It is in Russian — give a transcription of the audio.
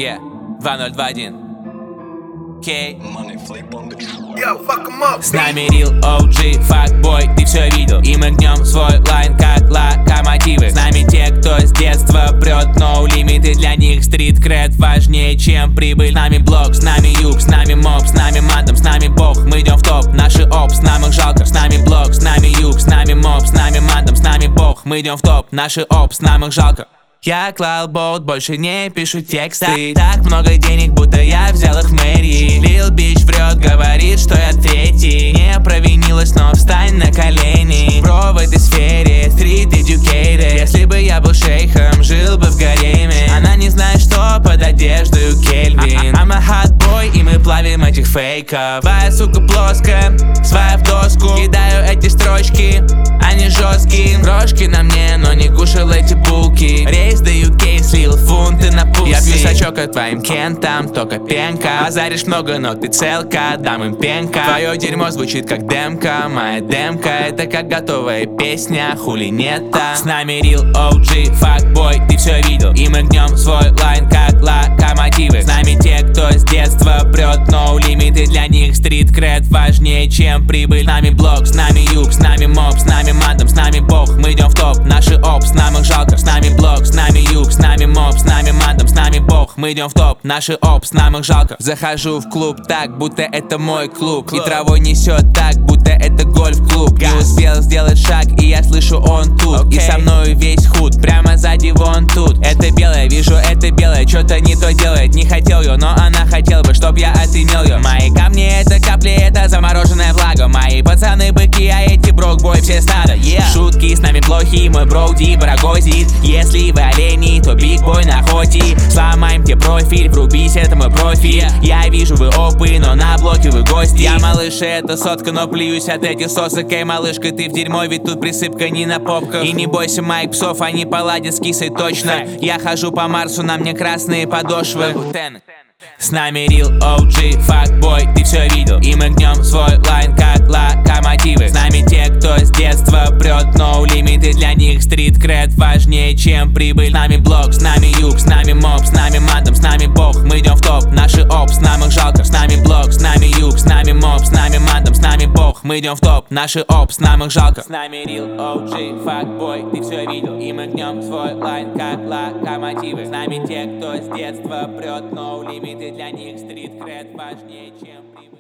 Yeah, 2021. Окей. С нами Real OG, факбой, ты все видел. И мы гнем свой лайн, как локомотивы. С нами те, кто с детства прет, no лимиты. Для них стрит кред важнее, чем прибыль. С нами блок, с нами юг, с нами моб, с нами мадам, с нами бог. Мы идем в топ, наши опс, нам их жалко. С нами блок, с нами юг, с нами моб, с нами мадам, с нами бог. Мы идем в топ, наши опс, нам их жалко. Я клал болт, больше не пишу тексты. Так много денег, будто я взял их в мэрии. Lil Bitch врет, говорит, что я третий. Не провинилась, но встань на колени. Бро в этой сфере, street educated. Если бы я был шейхом, жил бы в гареме. Она не знает, что под одеждой Кельвин. I'm a hot boy, и мы плавим этих фейков. Твоя сука плоская, своя в доску. Кидаю эти строчки, они жесткие. Брошки на мне, но не кушал эти булки. Рейс до UK слил фунты на пульсе. Я пью сачок от твоим кентам, только пенка. Базаришь много, но ты целка, дам им пенка. Твое дерьмо звучит как демка, моя демка это как готовая песня, хули нет-то. С нами Real OG, факбой, ты все видел. И мы гнем свой лайн, как локомотивы. С нами те, кто с детства прет, no лимиты. Для них стрит кред важнее, чем прибыль. С нами блок, с нами юг, с нами моб, с нами мадам, с нами бог. Мы идем в топ, наши опс, нам их жалко. С нами блок, с нами юг, с нами моб, с нами мадам, с нами бог. Мы идем в топ, наши опс, нам их жалко. Захожу в клуб так, будто это мой клуб. И травой несет так, будто это гольф-клуб. Не успел сделать шаг, и я слышу, он тут. И со мной весь худ, прямо сзади вон тут. Это белое, вижу, это белое, что-то не то делает. Не хотел ее, но она хотела бы, чтоб я отымел ее. Мои камни это капли, это замороженная влага. Мои пацаны быки, а эти брокбой все стадо. Шутки с нами плохи, мой броуди барагозит. Если вы олени, то бигбой на охоте. Сломаем тебе профиль, врубись, это мой профиль. Я вижу, вы опы, но на блоке вы гости. Я малыш, это сотка, но плююсь от этих сосок. Эй, малышка, ты в дерьмо, ведь тут присыпка не на попках. И не бойся моих псов, они поладят с кисой точно. Я хожу по Марсу, на мне красные подошвы. С нами Real OG, факбой, ты все видел. И мы гнем свой лайн, как локомотивы. С нами те, кто с детства прет, no лимиты. Для них стрит кред важнее, чем прибыль. С нами блок, с нами юг, с нами моб, с нами мадам, с нами бог. Мы идем в топ, наши опс, нам их жалко. С нами блок, с нами юг, с нами моб, с нами мадам, с нами бог. Мы идем в топ, наши опс, нам их жалко. С нами Real OG, факбой, ты все видел. И мы гнем свой лайн, как локомотивы. С нами те, кто с детства прет, no лимиты. Для них стрит кред важнее, чем прибыль.